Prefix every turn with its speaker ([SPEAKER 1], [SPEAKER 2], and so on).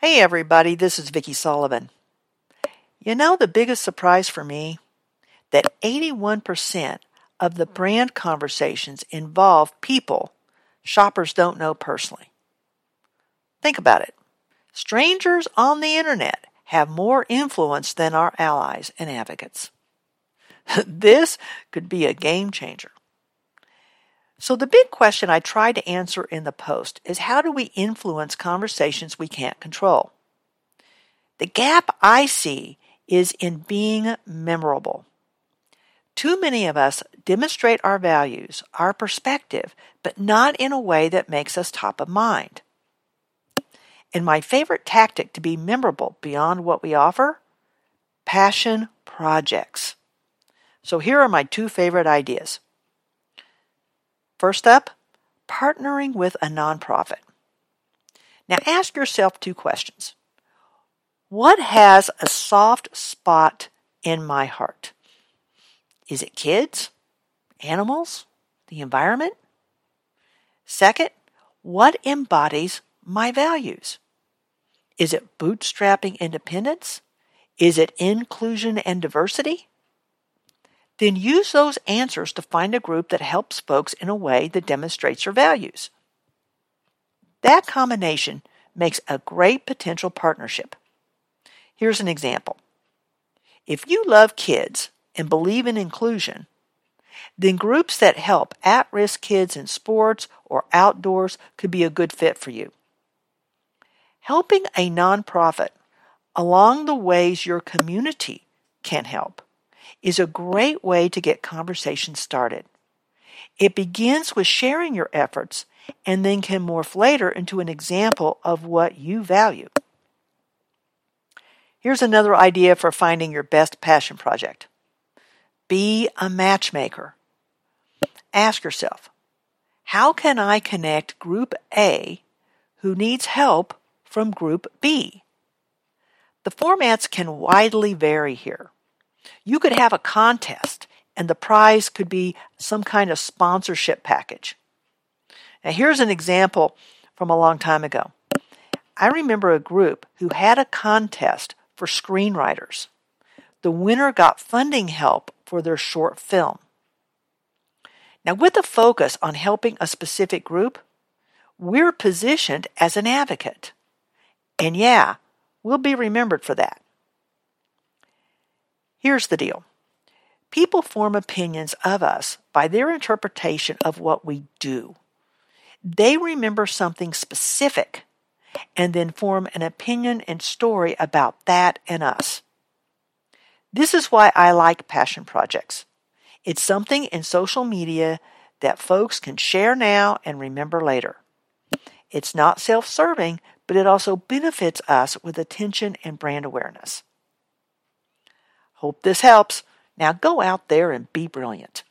[SPEAKER 1] Hey everybody, this is Vicki Sullivan. You know the biggest surprise for me? That 81% of the brand conversations involve people shoppers don't know personally. Think about it. Strangers on the internet have more influence than our allies and advocates. This could be a game changer. So the big question I tried to answer in the post is, how do we influence conversations we can't control? The gap I see is in being memorable. Too many of us demonstrate our values, our perspective, but not in a way that makes us top of mind. And my favorite tactic to be memorable beyond what we offer? Passion projects. So here are my two favorite ideas. First up, partnering with a nonprofit. Now ask yourself two questions. What has a soft spot in my heart? Is it kids, animals, the environment? Second, what embodies my values? Is it bootstrapping independence? Is it inclusion and diversity? Then use those answers to find a group that helps folks in a way that demonstrates your values. That combination makes a great potential partnership. Here's an example. If you love kids and believe in inclusion, then groups that help at-risk kids in sports or outdoors could be a good fit for you. Helping a nonprofit along the ways your community can help is a great way to get conversations started. It begins with sharing your efforts and then can morph later into an example of what you value. Here's another idea for finding your best passion project. Be a matchmaker. Ask yourself, how can I connect Group A who needs help from Group B? The formats can widely vary here. You could have a contest, and the prize could be some kind of sponsorship package. Now, here's an example from a long time ago. I remember a group who had a contest for screenwriters. The winner got funding help for their short film. Now, with a focus on helping a specific group, we're positioned as an advocate. And yeah, we'll be remembered for that. Here's the deal. People form opinions of us by their interpretation of what we do. They remember something specific and then form an opinion and story about that and us. This is why I like passion projects. It's something in social media that folks can share now and remember later. It's not self-serving, but it also benefits us with attention and brand awareness. Hope this helps. Now go out there and be brilliant.